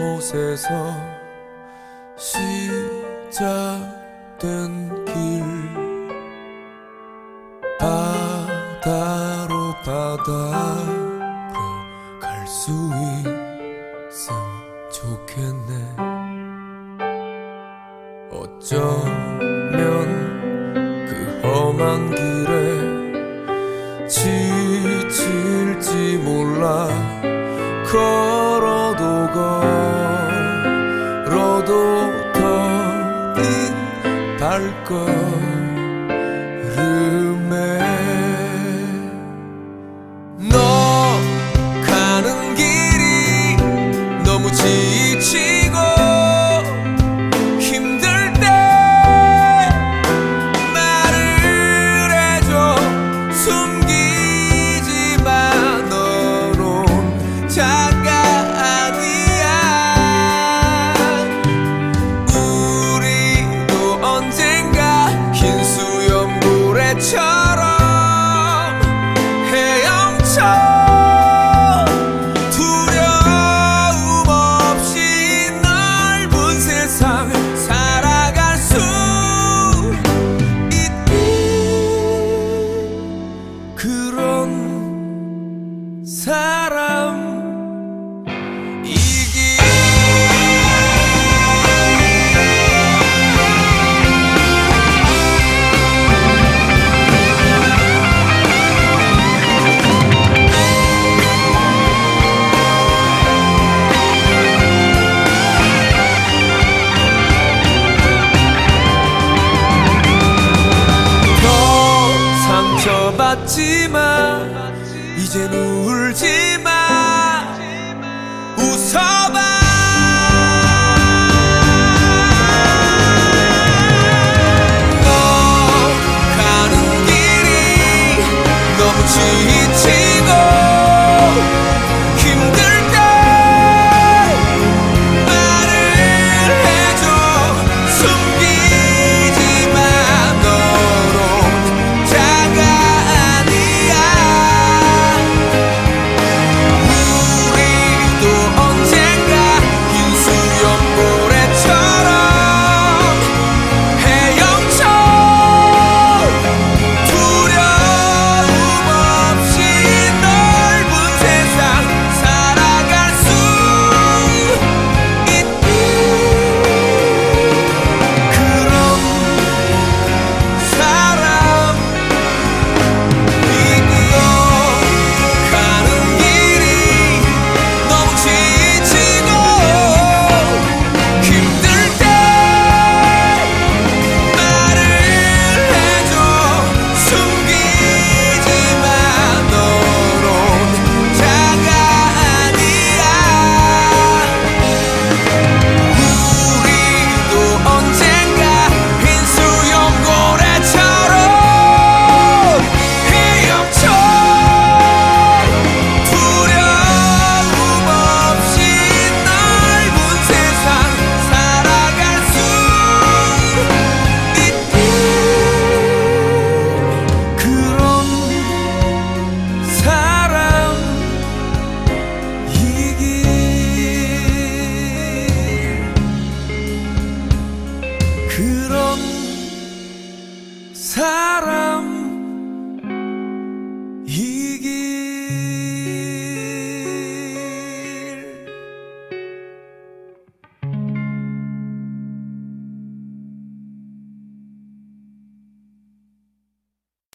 곳에서 시작된 길, 바다로 갈 수 있음 좋겠네. 어쩌면 그 험한 길에 지칠지 몰라. 걸어도 더딘 발걸음에 너 가는 길이 너무 지치고 힘들 때 말을 해줘. 숨기지 마, 너는 자가 아니야. 우리도 언젠가 흰 수염고래처럼 헤엄쳐 두려움 없이 넓은 세상 살아갈 수 있는 그런 사람이기. 더 상처받지마, 이젠 울지마. 웃어봐. 너 가는 길이 너무 지치고 힘들 때 말을 해줘. 숨기지 마, 너는 자가 아니야. 우리도 언젠가 흰 수염고래처럼 헤엄쳐 두려움 없이 넓은 세상 살아갈 수 있는 그런 사람이고. 가는 길이 너무 지치고 힘들 때 말을 해줘. 숨기지 마, 너는 자가 아니야. 우리도 언젠가 흰 수염고래처럼 헤엄쳐 두려움 없이 넓은 세상 살아갈 수 있는 그런 사람이기. 그런 사람